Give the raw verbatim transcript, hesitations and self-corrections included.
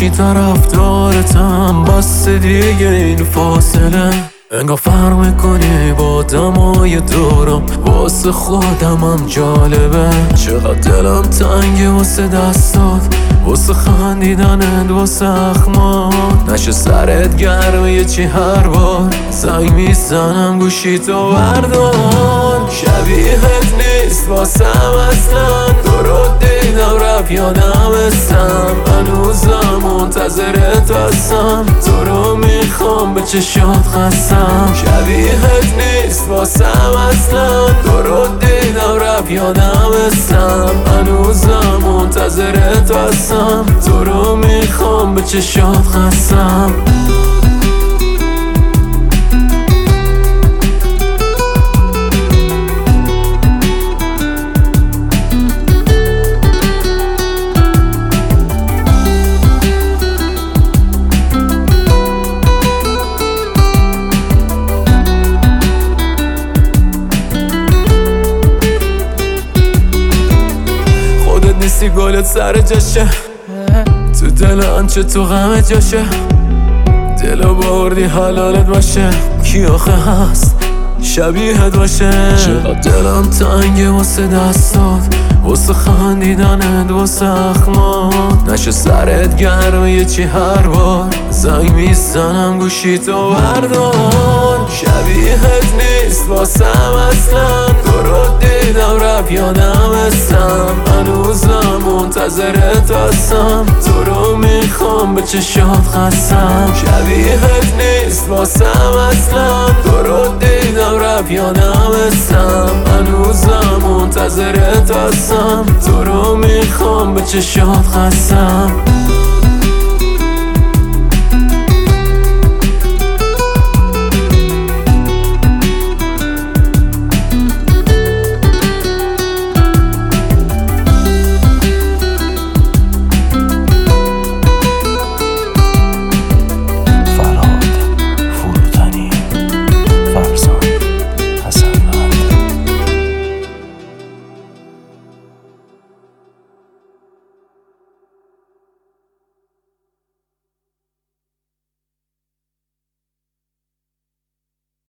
گوشی طرفدارتم، بس دیگه این فاصله انگار فرق میکنی با دمای دورم. واسه خودمم جالبه چقدر دلم تنگه واسه دستات، واسه خندیدنت، واسه اخمات. نشه سرت گرمه چی هر بار زنگ میزنم گوشی تو بردار. شبیهت نیست واسم اصلا، تو رو دیدم رفت یادم استم، هنوزم منتظرت هستم، تو رو میخوام به چشات خستم. شبیهت نیست واسم اصلا، تو رو دیدم رفت یادم استم، هنوزم منتظرت هستم، تو رو میخوام به چشات خستم. نیستی گلت سر جاشه، تو دل آنچه تو غم جاشه، دلو بردی حلالت باشه، کی آخه هست شبیهت باشه. چقدر دلم تنگه واسه دستات، واسه خندیدنت، واسه اخمات. نشه سرت گرمه چی هر بار زنگ میزنم گوشی تو بردار. شبیهت نیست واسم اصلا، تو رو دیدم رفت یادم استم، هنوزم منتظرت هستم، تو رو میخوام به چشات خستم. شبیهت نیست واسم اصلا، تو رو دیدم رفت یادم استم، هنوزم منتظرت هستم، تو رو میخوام به چشات خستم.